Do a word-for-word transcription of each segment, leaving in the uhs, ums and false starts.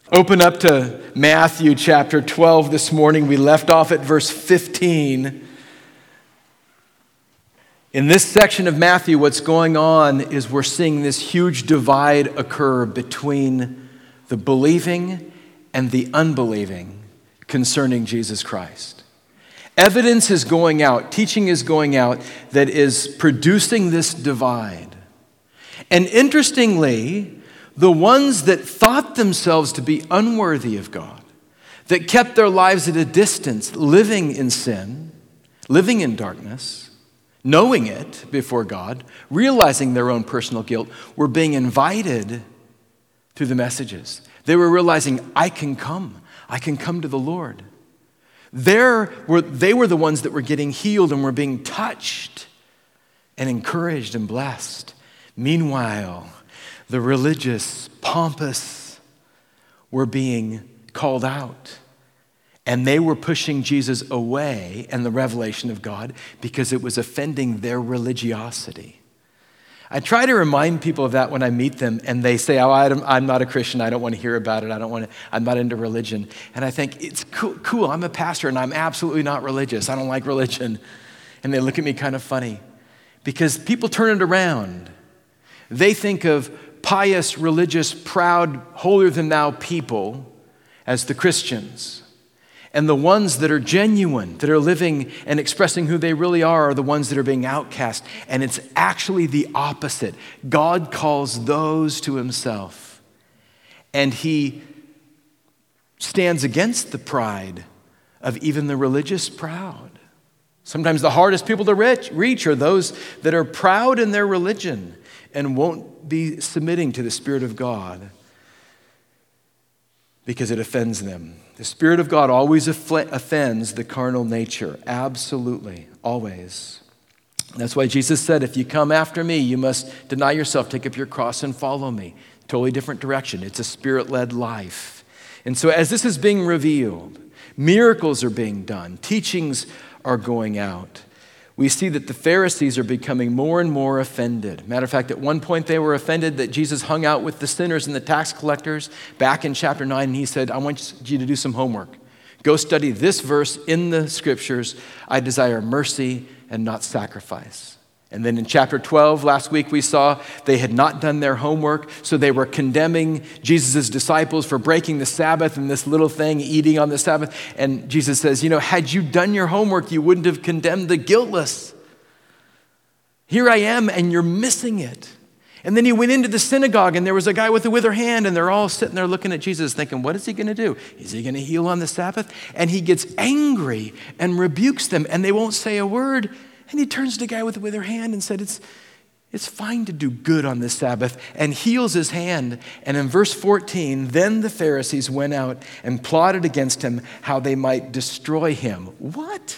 Open up to Matthew chapter twelve this morning. We left off at verse fifteen. In this section of Matthew, what's going on is we're seeing this huge divide occur between the believing and the unbelieving concerning Jesus Christ. Evidence is going out, teaching is going out that is producing this divide. And interestingly, the ones that thought themselves to be unworthy of God, that kept their lives at a distance, living in sin, living in darkness, knowing it before God, realizing their own personal guilt, were being invited through the messages. They were realizing, I can come. I can come to the Lord. There were, they were the ones that were getting healed and were being touched and encouraged and blessed. Meanwhile, the religious, pompous were being called out. And they were pushing Jesus away and the revelation of God because it was offending their religiosity. I try to remind people of that when I meet them and they say, oh, I'm not a Christian. I don't want to hear about it. I don't want to, I'm not into religion. And I think, it's cool, cool. I'm a pastor and I'm absolutely not religious. I don't like religion. And they look at me kind of funny because people turn it around. They think of pious, religious, proud, holier-than-thou people as the Christians. And the ones that are genuine, that are living and expressing who they really are, are the ones that are being outcast. And it's actually the opposite. God calls those to himself. And he stands against the pride of even the religious proud. Sometimes the hardest people to reach are those that are proud in their religion and won't be submitting to the Spirit of God because it offends them. The Spirit of God always offends the carnal nature. Absolutely, always. That's why Jesus said, if you come after me, you must deny yourself, take up your cross and follow me. Totally different direction. It's a Spirit-led life. And so as this is being revealed, miracles are being done, teachings are going out, we see that the Pharisees are becoming more and more offended. Matter of fact, at one point they were offended that Jesus hung out with the sinners and the tax collectors back in chapter nine, and he said, I want you to do some homework. Go study this verse in the scriptures. I desire mercy and not sacrifice. And then in chapter twelve, last week we saw they had not done their homework, so they were condemning Jesus' disciples for breaking the Sabbath and this little thing, eating on the Sabbath. And Jesus says, you know, had you done your homework, you wouldn't have condemned the guiltless. Here I am, and you're missing it. And then he went into the synagogue, and there was a guy with a withered hand, and they're all sitting there looking at Jesus thinking, what is he going to do? Is he going to heal on the Sabbath? And he gets angry and rebukes them, and they won't say a word. And he turns to the guy with the withered hand and said, it's, it's fine to do good on this Sabbath, and heals his hand. And in verse fourteen, then the Pharisees went out and plotted against him how they might destroy him. What?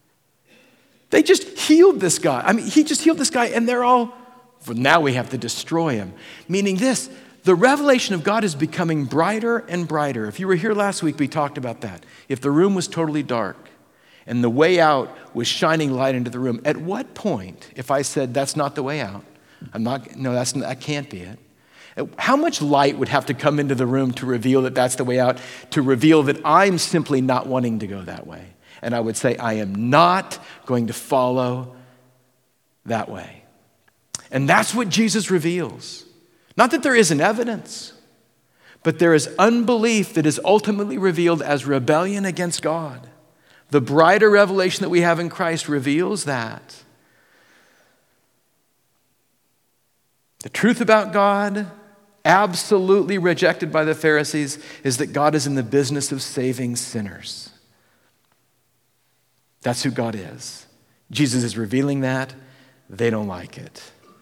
They just healed this guy. I mean, he just healed this guy, and they're all, well, now we have to destroy him. Meaning this, the revelation of God is becoming brighter and brighter. If you were here last week, we talked about that. If the room was totally dark, and the way out was shining light into the room. At what point, if I said, that's not the way out, I'm not, no, that's, that can't be it. How much light would have to come into the room to reveal that that's the way out, to reveal that I'm simply not wanting to go that way? And I would say, I am not going to follow that way. And that's what Jesus reveals. Not that there isn't evidence, but there is unbelief that is ultimately revealed as rebellion against God. The brighter revelation that we have in Christ reveals that. The truth about God, absolutely rejected by the Pharisees, is that God is in the business of saving sinners. That's who God is. Jesus is revealing that. They don't like it.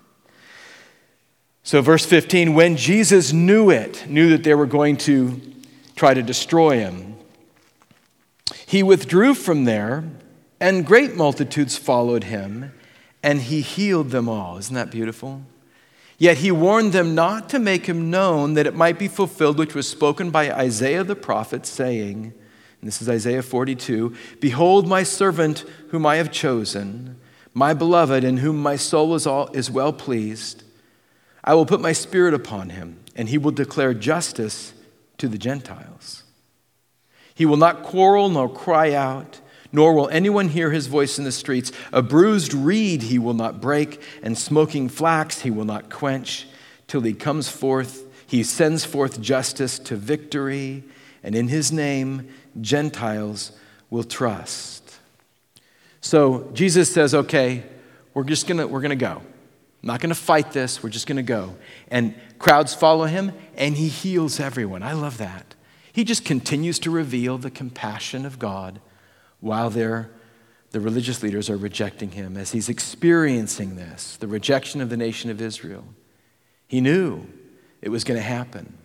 So verse fifteen, when Jesus knew it, knew that they were going to try to destroy him, he withdrew from there, and great multitudes followed him, and he healed them all. Isn't that beautiful? Yet he warned them not to make him known, that it might be fulfilled which was spoken by Isaiah the prophet, saying, and this is Isaiah forty-two, behold my servant whom I have chosen, my beloved, in whom my soul is, all, is well pleased. I will put my spirit upon him, and he will declare justice to the Gentiles. He will not quarrel nor cry out, nor will anyone hear his voice in the streets. A bruised reed he will not break, and smoking flax he will not quench, till he comes forth. He sends forth justice to victory, and in his name Gentiles will trust. So Jesus says, okay, we're just gonna we're gonna go. I'm not gonna fight this, we're just gonna go. And crowds follow him, and he heals everyone. I love that. He just continues to reveal the compassion of God while they're, the religious leaders are rejecting him. As he's experiencing this, the rejection of the nation of Israel, he knew it was going to happen.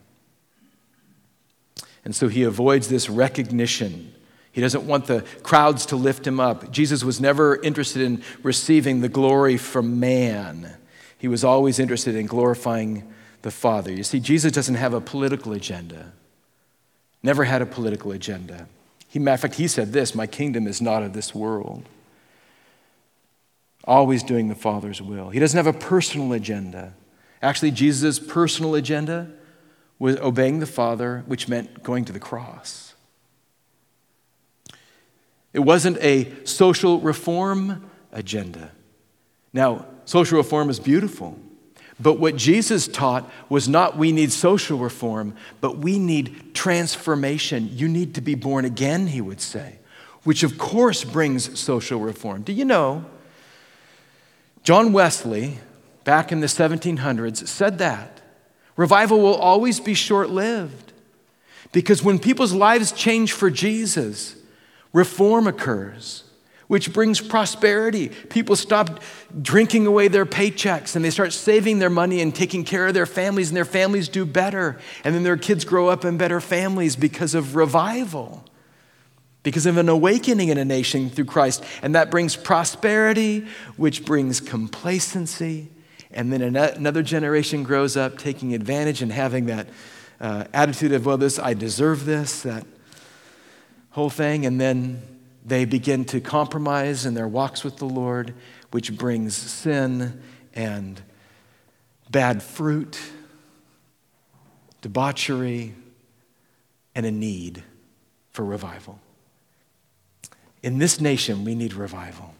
And so he avoids this recognition. He doesn't want the crowds to lift him up. Jesus was never interested in receiving the glory from man. He was always interested in glorifying the Father. You see, Jesus doesn't have a political agenda. Never had a political agenda. He, matter of fact, he said this, my kingdom is not of this world. Always doing the Father's will. He doesn't have a personal agenda. Actually, Jesus' personal agenda was obeying the Father, which meant going to the cross. It wasn't a social reform agenda. Now, social reform is beautiful. But what Jesus taught was not we need social reform, but we need transformation. You need to be born again, he would say, which of course brings social reform. Do you know, John Wesley, back in the seventeen hundreds, said that revival will always be short-lived because when people's lives change for Jesus, reform occurs, which brings prosperity. People stop drinking away their paychecks and they start saving their money and taking care of their families, and their families do better. And then their kids grow up in better families because of revival, because of an awakening in a nation through Christ. And that brings prosperity, which brings complacency. And then another generation grows up taking advantage and having that uh, attitude of, well, this, I deserve this, that whole thing. And then they begin to compromise in their walks with the Lord, which brings sin and bad fruit, debauchery, and a need for revival. In this nation, we need revival.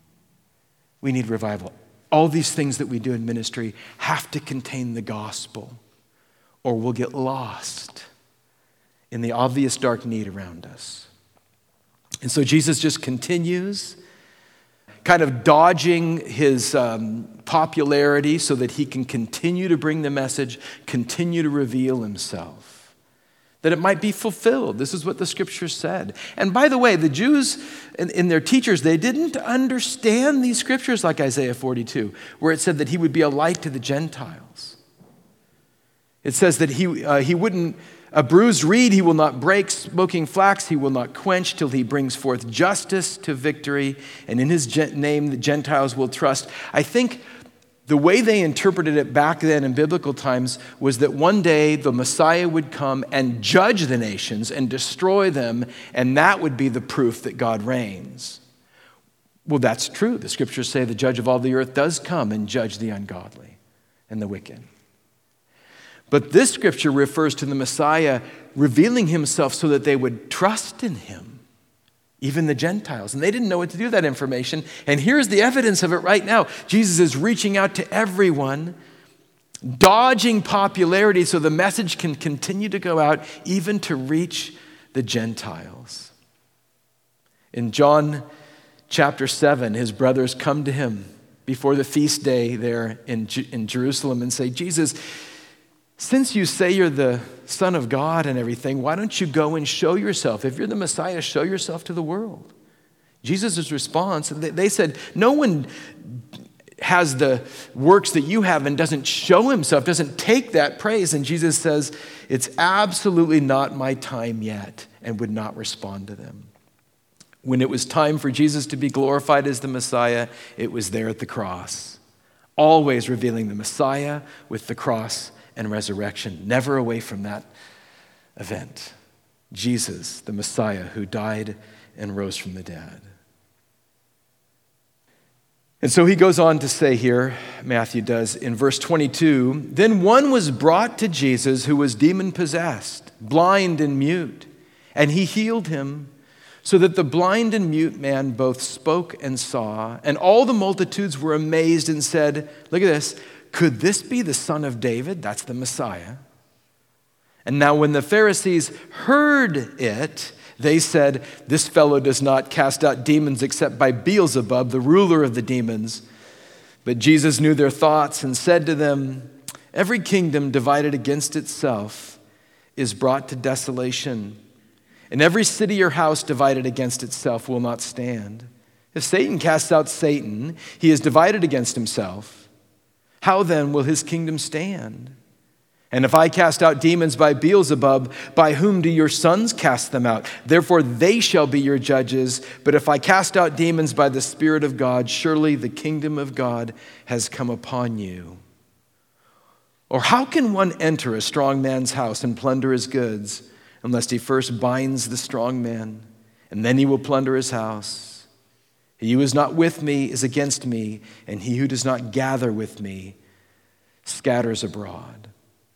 We need revival. All these things that we do in ministry have to contain the gospel, or we'll get lost in the obvious dark need around us. And so Jesus just continues, kind of dodging his um, popularity so that he can continue to bring the message, continue to reveal himself, that it might be fulfilled. This is what the scripture said. And by the way, the Jews and, and their teachers, they didn't understand these scriptures like Isaiah forty-two, where it said that he would be a light to the Gentiles. It says that he, uh, he wouldn't, a bruised reed he will not break, smoking flax he will not quench, till he brings forth justice to victory, and in his name the Gentiles will trust. I think the way they interpreted it back then in biblical times was that one day the Messiah would come and judge the nations and destroy them, and that would be the proof that God reigns. Well, that's true. The scriptures say the judge of all the earth does come and judge the ungodly and the wicked. But this scripture refers to the Messiah revealing himself so that they would trust in him, even the Gentiles. And they didn't know what to do with that information. And here's the evidence of it right now. Jesus is reaching out to everyone, dodging popularity so the message can continue to go out, even to reach the Gentiles. In John chapter seven, his brothers come to him before the feast day there in, in Jerusalem and say, Jesus, since you say you're the Son of God and everything, why don't you go and show yourself? If you're the Messiah, show yourself to the world. Jesus' response, they said, no one has the works that you have and doesn't show himself, doesn't take that praise. And Jesus says, it's absolutely not my time yet, and would not respond to them. When it was time for Jesus to be glorified as the Messiah, it was there at the cross, always revealing the Messiah with the cross and resurrection, never away from that event. Jesus, the Messiah who died and rose from the dead. And so he goes on to say here, Matthew does, in verse twenty-two, then one was brought to Jesus who was demon-possessed, blind and mute, and he healed him, so that the blind and mute man both spoke and saw. And all the multitudes were amazed and said, look at this, could this be the son of David? That's the Messiah. And now when the Pharisees heard it, they said, this fellow does not cast out demons except by Beelzebub, the ruler of the demons. But Jesus knew their thoughts and said to them, every kingdom divided against itself is brought to desolation. And every city or house divided against itself will not stand. If Satan casts out Satan, he is divided against himself. How then will his kingdom stand? And if I cast out demons by Beelzebub, by whom do your sons cast them out? Therefore they shall be your judges. But if I cast out demons by the Spirit of God, surely the kingdom of God has come upon you. Or how can one enter a strong man's house and plunder his goods, unless he first binds the strong man, and then he will plunder his house? He who is not with me is against me, and he who does not gather with me scatters abroad.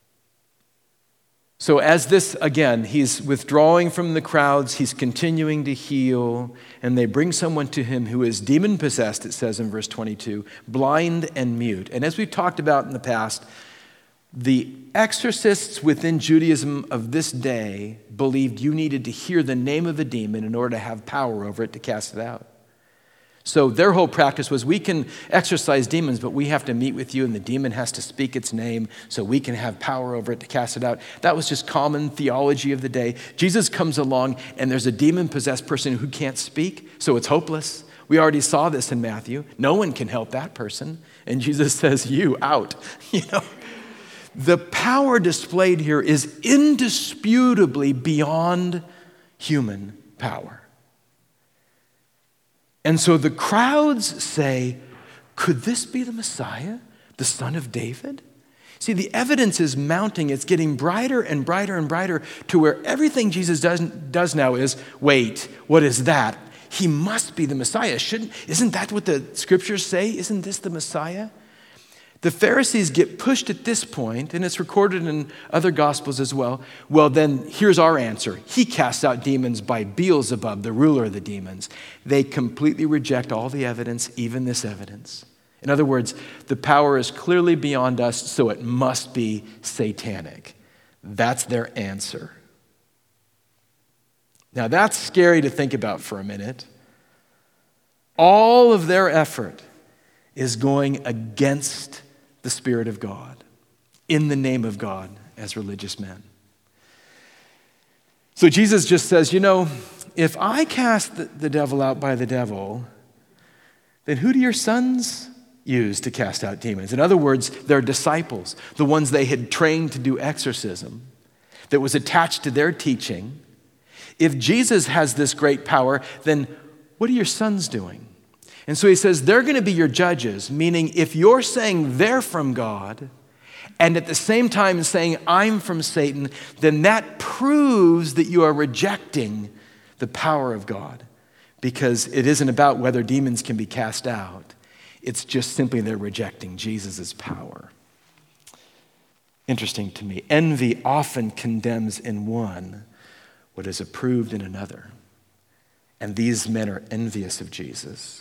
So as this, again, he's withdrawing from the crowds, he's continuing to heal, and they bring someone to him who is demon-possessed, it says in verse twenty-two, blind and mute. And as we've talked about in the past, the exorcists within Judaism of this day believed you needed to hear the name of a demon in order to have power over it to cast it out. So their whole practice was, we can exorcise demons, but we have to meet with you and the demon has to speak its name so we can have power over it to cast it out. That was just common theology of the day. Jesus comes along and there's a demon-possessed person who can't speak, so it's hopeless. We already saw this in Matthew. No one can help that person. And Jesus says, you, out. You know, the power displayed here is indisputably beyond human power. And so the crowds say, could this be the Messiah, the son of David? See, the evidence is mounting. It's getting brighter and brighter and brighter to where everything Jesus does, does now is, wait, what is that? He must be the Messiah. Shouldn't, isn't that what the scriptures say? Isn't this the Messiah? The Pharisees get pushed at this point, and it's recorded in other gospels as well. Well, then here's our answer. He casts out demons by Beelzebub, the ruler of the demons. They completely reject all the evidence, even this evidence. In other words, the power is clearly beyond us, so it must be satanic. That's their answer. Now, that's scary to think about for a minute. All of their effort is going against the Spirit of God, in the name of God, as religious men. So Jesus just says, you know, if I cast the, the devil out by the devil, then who do your sons use to cast out demons? In other words, their disciples, the ones they had trained to do exorcism, that was attached to their teaching. If Jesus has this great power, then what are your sons doing? And so he says, they're going to be your judges, meaning if you're saying they're from God and at the same time saying I'm from Satan, then that proves that you are rejecting the power of God, because it isn't about whether demons can be cast out. It's just simply they're rejecting Jesus' power. Interesting to me. Envy often condemns in one what is approved in another. And these men are envious of Jesus.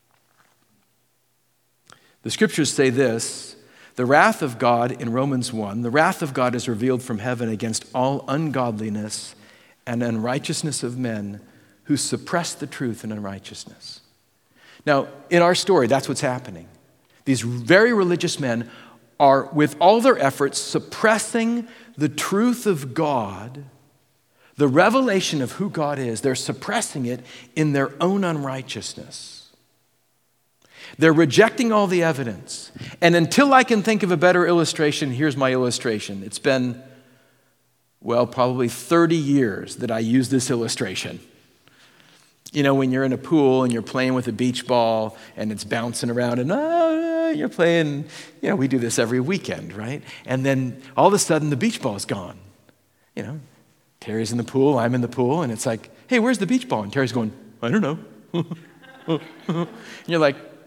The scriptures say this, the wrath of God in Romans one, the wrath of God is revealed from heaven against all ungodliness and unrighteousness of men who suppress the truth in unrighteousness. Now, in our story, that's what's happening. These very religious men are, with all their efforts, suppressing the truth of God, the revelation of who God is. They're suppressing it in their own unrighteousness. They're rejecting all the evidence. And until I can think of a better illustration, here's my illustration. It's been, well, probably thirty years that I use this illustration. You know, when you're in a pool and you're playing with a beach ball and it's bouncing around and ah, you're playing, you know, we do this every weekend, right? And then all of a sudden the beach ball is gone. You know, Terry's in the pool, I'm in the pool, and it's like, hey, where's the beach ball? And Terry's going, I don't know. And you're like,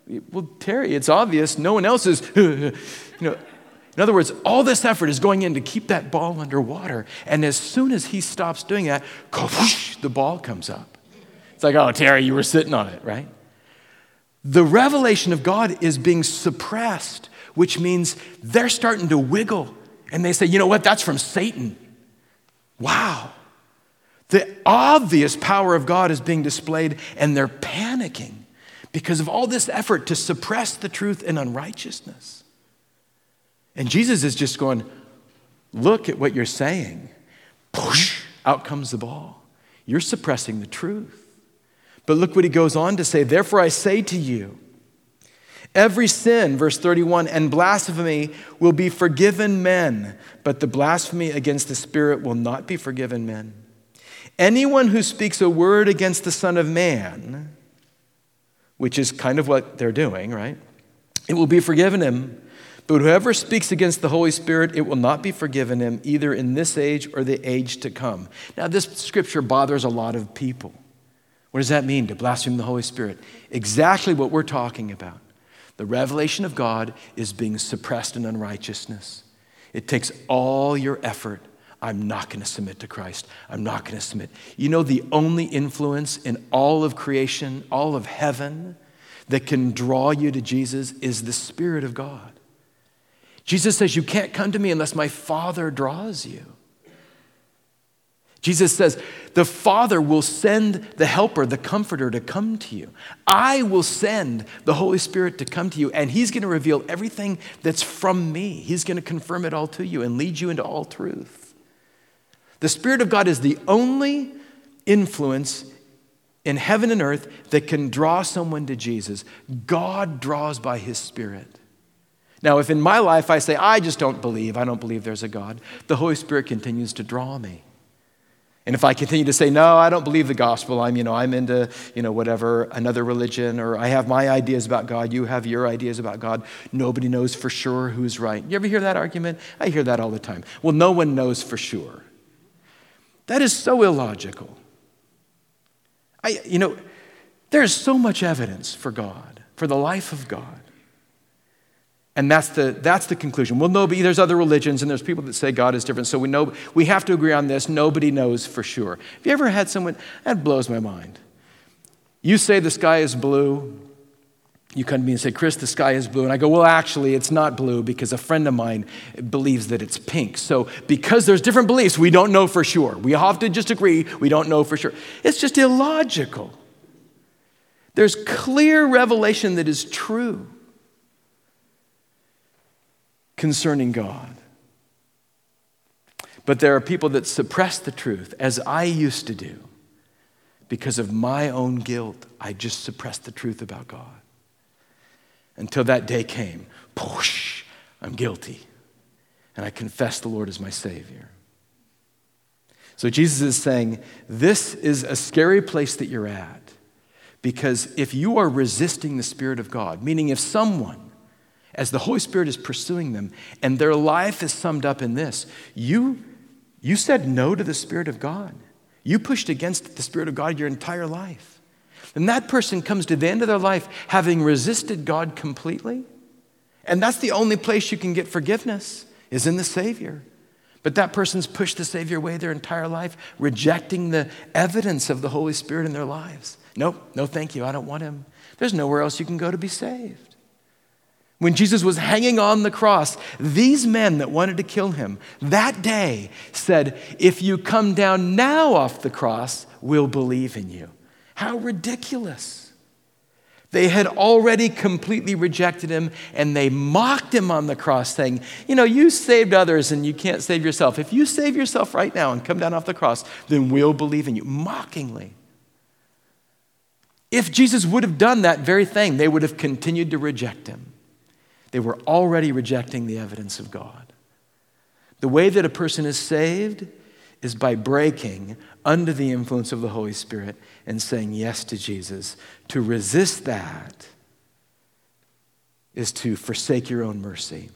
Well, Terry, it's obvious. No one else is, you know. In other words, all this effort is going in to keep that ball underwater. And as soon as he stops doing that, whoosh, the ball comes up. It's like, oh, Terry, you were sitting on it, right? The revelation of God is being suppressed, which means they're starting to wiggle. And they say, you know what, that's from Satan. Wow. The obvious power of God is being displayed, and they're panicking because of all this effort to suppress the truth in unrighteousness. And Jesus is just going, look at what you're saying. Push, out comes the ball. You're suppressing the truth. But look what he goes on to say. Therefore I say to you, every sin, verse thirty-one, and blasphemy will be forgiven men, but the blasphemy against the Spirit will not be forgiven men. Anyone who speaks a word against the Son of Man, which is kind of what they're doing, right? It will be forgiven him. But whoever speaks against the Holy Spirit, it will not be forgiven him, either in this age or the age to come. Now, this scripture bothers a lot of people. What does that mean, to blaspheme the Holy Spirit? Exactly what we're talking about. The revelation of God is being suppressed in unrighteousness. It takes all your effort. I'm not going to submit to Christ. I'm not going to submit. You know, the only influence in all of creation, all of heaven, that can draw you to Jesus is the Spirit of God. Jesus says, you can't come to me unless my Father draws you. Jesus says, the Father will send the helper, the comforter, to come to you. I will send the Holy Spirit to come to you, and he's going to reveal everything that's from me. He's going to confirm it all to you and lead you into all truth. The Spirit of God is the only influence in heaven and earth that can draw someone to Jesus. God draws by his Spirit. Now, if in my life I say, I just don't believe, I don't believe there's a God, the Holy Spirit continues to draw me. And if I continue to say, no, I don't believe the gospel, I'm, you know, I'm into, you know, whatever, another religion, or I have my ideas about God, you have your ideas about God, nobody knows for sure who's right. You ever hear that argument? I hear that all the time. Well, no one knows for sure. That is so illogical. I, you know, there's so much evidence for God, for the life of God. And that's the, that's the conclusion. Well, no, but there's other religions, and there's people that say God is different, so we know we have to agree on this. Nobody knows for sure. Have you ever had someone, that blows my mind. You say the sky is blue. You come to me and say, Chris, the sky is blue. And I go, well, actually, it's not blue because a friend of mine believes that it's pink. So because there's different beliefs, we don't know for sure. We have to just agree, we don't know for sure. It's just illogical. There's clear revelation that is true concerning God. But there are people that suppress the truth, as I used to do. Because of my own guilt, I just suppressed the truth about God. Until that day came, poosh, I'm guilty. And I confess the Lord as my Savior. So Jesus is saying, this is a scary place that you're at. Because if you are resisting the Spirit of God, meaning if someone, as the Holy Spirit is pursuing them, and their life is summed up in this, you, you said no to the Spirit of God. You pushed against the Spirit of God your entire life. And that person comes to the end of their life having resisted God completely. And that's the only place you can get forgiveness, is in the Savior. But that person's pushed the Savior away their entire life, rejecting the evidence of the Holy Spirit in their lives. Nope, no thank you, I don't want him. There's nowhere else you can go to be saved. When Jesus was hanging on the cross, these men that wanted to kill him that day said, if you come down now off the cross, we'll believe in you. How ridiculous. They had already completely rejected him, and they mocked him on the cross, saying, you know, you saved others and you can't save yourself. If you save yourself right now and come down off the cross, then we'll believe in you. Mockingly. If Jesus would have done that very thing, they would have continued to reject him. They were already rejecting the evidence of God. The way that a person is saved is by breaking under the influence of the Holy Spirit and saying yes to Jesus. To resist that is to forsake your own mercy.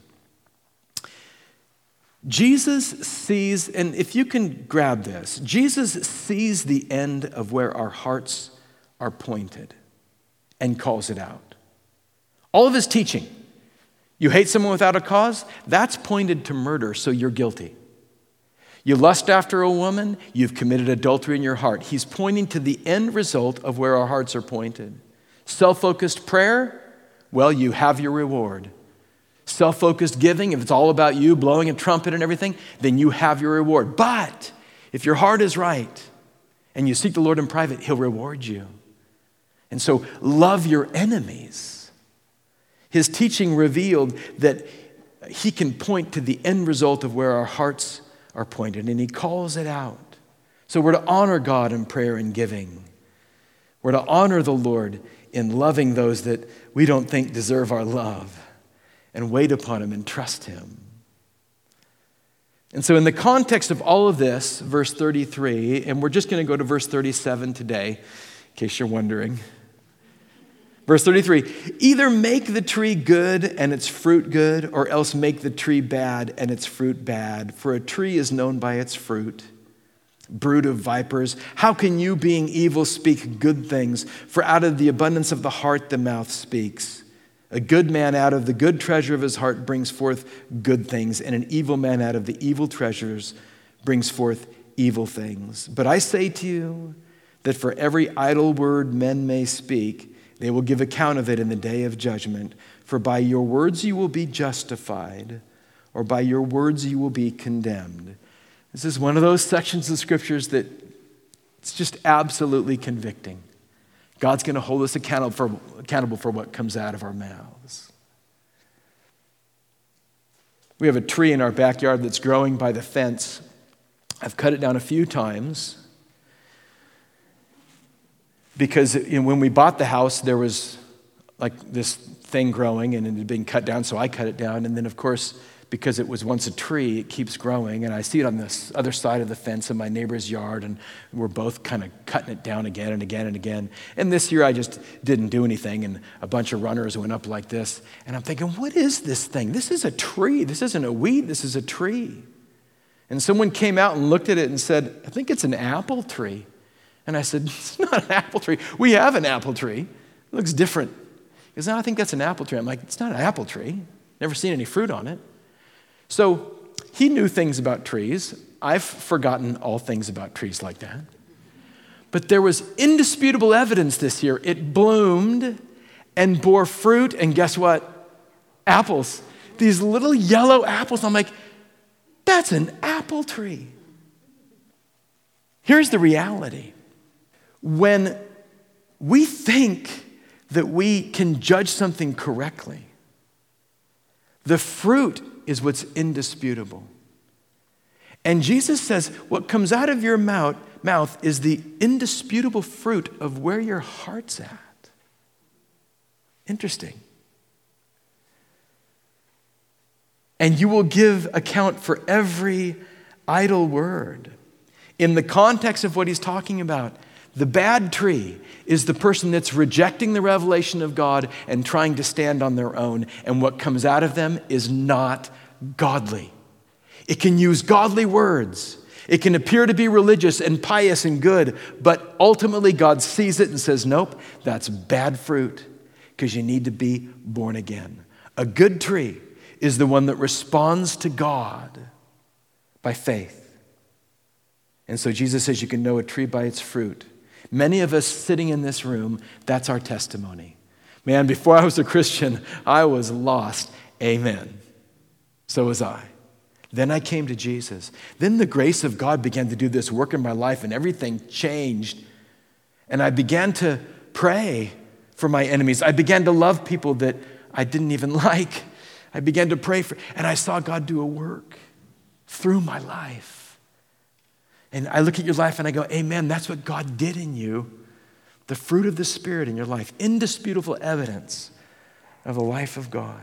Jesus sees, and if you can grab this, Jesus sees the end of where our hearts are pointed and calls it out. All of his teaching. You hate someone without a cause? That's pointed to murder, so you're guilty. You lust after a woman? You've committed adultery in your heart. He's pointing to the end result of where our hearts are pointed. Self-focused prayer? Well, you have your reward. Self-focused giving, if it's all about you, blowing a trumpet and everything, then you have your reward. But if your heart is right and you seek the Lord in private, he'll reward you. And so love your enemies. His teaching revealed that he can point to the end result of where our hearts are pointed, and he calls it out. So we're to honor God in prayer and giving. We're to honor the Lord in loving those that we don't think deserve our love, and wait upon him and trust him. And so in the context of all of this, verse thirty-three, and we're just going to go to verse thirty-seven today, in case you're wondering. Verse thirty-three, either make the tree good and its fruit good, or else make the tree bad and its fruit bad. For a tree is known by its fruit. Brood of vipers, how can you, being evil, speak good things? For out of the abundance of the heart the mouth speaks. A good man out of the good treasure of his heart brings forth good things, and an evil man out of the evil treasures brings forth evil things. But I say to you that for every idle word men may speak, they will give account of it in the day of judgment. For by your words you will be justified, or by your words you will be condemned. This is one of those sections of scriptures that it's just absolutely convicting. God's going to hold us accountable for, accountable for what comes out of our mouths. We have a tree in our backyard that's growing by the fence. I've cut it down a few times because you know, when we bought the house, there was like this thing growing and it had been cut down, so I cut it down. And then, of course, because it was once a tree, it keeps growing. And I see it on this other side of the fence in my neighbor's yard, and we're both kind of cutting it down again and again and again. And this year I just didn't do anything, and a bunch of runners went up like this. And I'm thinking, what is this thing? This is a tree. This isn't a weed. This is a tree. And someone came out and looked at it and said, I think it's an apple tree. And I said, it's not an apple tree. We have an apple tree. It looks different. He goes, no, I think that's an apple tree. I'm like, it's not an apple tree. Never seen any fruit on it. So he knew things about trees. I've forgotten all things about trees like that. But there was indisputable evidence this year. It bloomed and bore fruit, and guess what? Apples. These little yellow apples. I'm like, that's an apple tree. Here's the reality. When we think that we can judge something correctly, the fruit is what's indisputable. And Jesus says what comes out of your mouth, mouth is the indisputable fruit of where your heart's at. Interesting. And you will give account for every idle word. In the context of what he's talking about, the bad tree is the person that's rejecting the revelation of God and trying to stand on their own, and what comes out of them is not godly. It can use godly words. It can appear to be religious and pious and good, but ultimately God sees it and says, nope, that's bad fruit, because you need to be born again. A good tree is the one that responds to God by faith. And so Jesus says you can know a tree by its fruit. Many of us sitting in this room, that's our testimony. Man, before I was a Christian, I was lost. Amen. So was I. Then I came to Jesus. Then the grace of God began to do this work in my life, and everything changed. And I began to pray for my enemies. I began to love people that I didn't even like. I began to pray for, and I saw God do a work through my life. And I look at your life and I go, amen, that's what God did in you. The fruit of the Spirit in your life. Indisputable evidence of the life of God.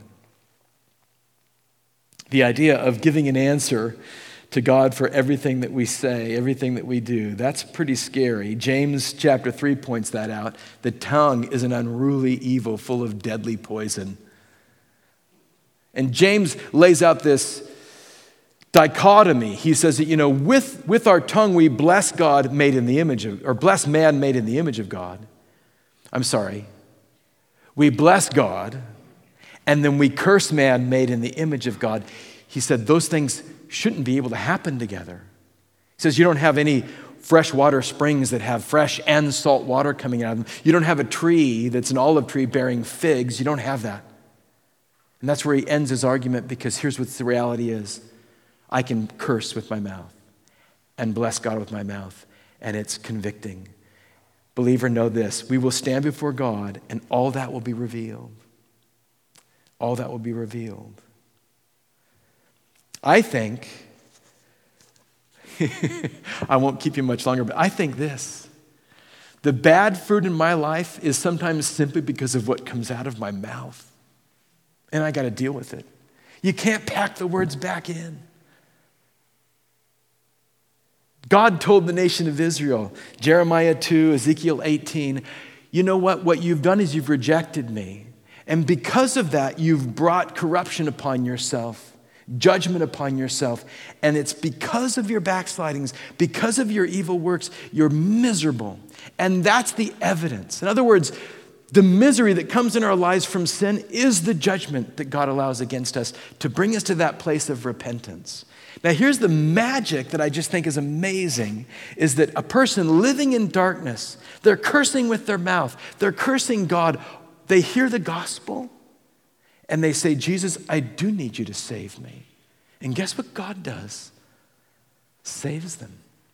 The idea of giving an answer to God for everything that we say, everything that we do, that's pretty scary. James chapter three points that out. The tongue is an unruly evil full of deadly poison. And James lays out this dichotomy. He says that, you know, with, with our tongue we bless God made in the image of, or bless man made in the image of God. I'm sorry. We bless God And then we curse man made in the image of God. He said those things shouldn't be able to happen together. He says you don't have any freshwater springs that have fresh and salt water coming out of them. You don't have a tree that's an olive tree bearing figs. You don't have that. And that's where he ends his argument, because here's what the reality is. I can curse with my mouth and bless God with my mouth, and it's convicting. Believer, know this. We will stand before God, and all that will be revealed. All that will be revealed. I think, I won't keep you much longer, but I think this. The bad fruit in my life is sometimes simply because of what comes out of my mouth. And I got to deal with it. You can't pack the words back in. God told the nation of Israel, Jeremiah two, Ezekiel eighteen, you know what? What you've done is you've rejected me. And because of that, you've brought corruption upon yourself, judgment upon yourself. And it's because of your backslidings, because of your evil works, you're miserable. And that's the evidence. In other words, the misery that comes in our lives from sin is the judgment that God allows against us to bring us to that place of repentance. Now, here's the magic that I just think is amazing, is that a person living in darkness, they're cursing with their mouth, they're cursing God, they hear the gospel, and they say, Jesus, I do need you to save me. And guess what God does? Saves them.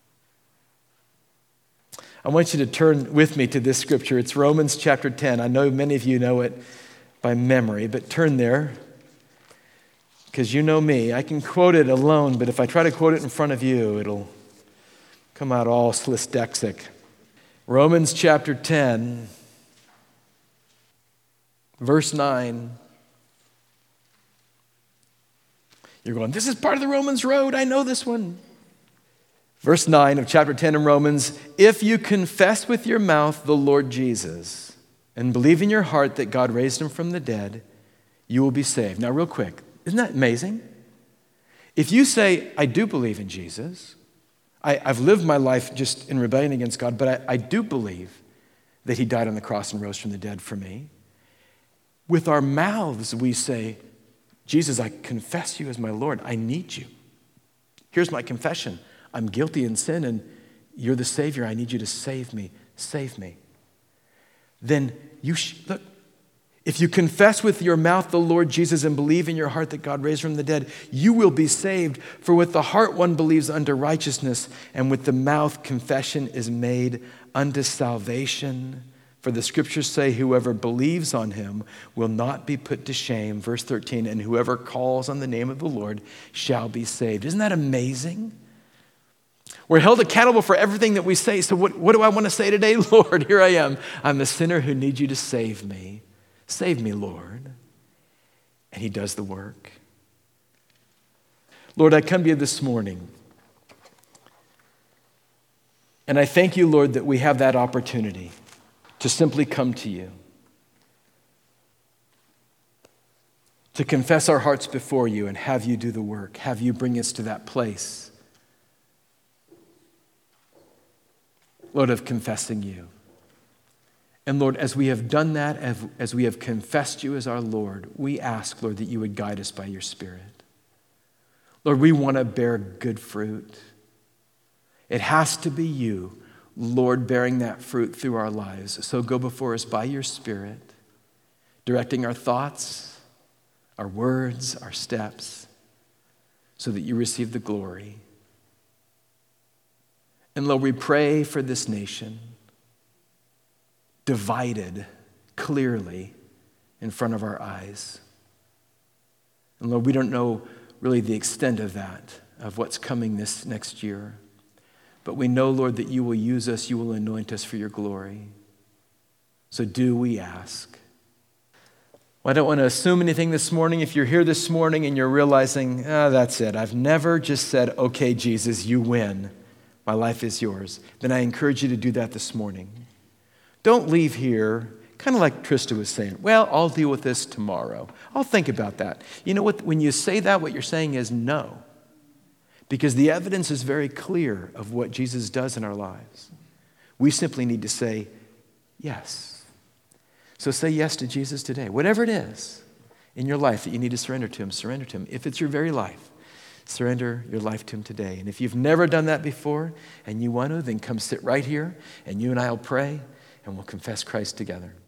I want you to turn with me to this scripture. It's Romans chapter ten. I know many of you know it by memory, but turn there, because you know me. I can quote it alone, but if I try to quote it in front of you, it'll come out all slisdexic. Romans chapter ten, verse nine. You're going, this is part of the Romans road. I know this one. Verse nine of chapter ten in Romans, if you confess with your mouth the Lord Jesus and believe in your heart that God raised him from the dead, you will be saved. Now, real quick, isn't that amazing? If you say, I do believe in Jesus, I, I've lived my life just in rebellion against God, but I, I do believe that he died on the cross and rose from the dead for me. With our mouths, we say, Jesus, I confess you as my Lord. I need you. Here's my confession. I'm guilty in sin, and you're the Savior. I need you to save me. Save me. Then you, sh- look, if you confess with your mouth the Lord Jesus and believe in your heart that God raised from the dead, you will be saved. For with the heart one believes unto righteousness, and with the mouth confession is made unto salvation. For the scriptures say, whoever believes on him will not be put to shame. Verse thirteen, and whoever calls on the name of the Lord shall be saved. Isn't that amazing? We're held accountable for everything that we say. So what, what do I want to say today? Lord, here I am. I'm a sinner who needs you to save me. Save me, Lord. And he does the work. Lord, I come to you this morning. And I thank you, Lord, that we have that opportunity to simply come to you. To confess our hearts before you and have you do the work. Have you bring us to that place, Lord, of confessing you. And Lord, as we have done that, as, as we have confessed you as our Lord, we ask, Lord, that you would guide us by your Spirit. Lord, we want to bear good fruit. It has to be you, Lord, bearing that fruit through our lives. So go before us by your Spirit, directing our thoughts, our words, our steps, so that you receive the glory. And Lord, we pray for this nation, divided clearly in front of our eyes. And Lord, we don't know really the extent of that, of what's coming this next year. But we know, Lord, that you will use us, you will anoint us for your glory. So do we ask. Well, I don't want to assume anything this morning. If you're here this morning and you're realizing, ah, oh, that's it. I've never just said, okay, Jesus, you win. My life is yours. Then I encourage you to do that this morning. Don't leave here kind of like Trista was saying, well, I'll deal with this tomorrow. I'll think about that. You know what? When you say that, what you're saying is no. Because the evidence is very clear of what Jesus does in our lives. We simply need to say yes. So say yes to Jesus today, whatever it is. in your life that you need to surrender to him, surrender to him. If it's your very life, surrender your life to him today. And if you've never done that before and you want to, then come sit right here and you and I will pray and we'll confess Christ together.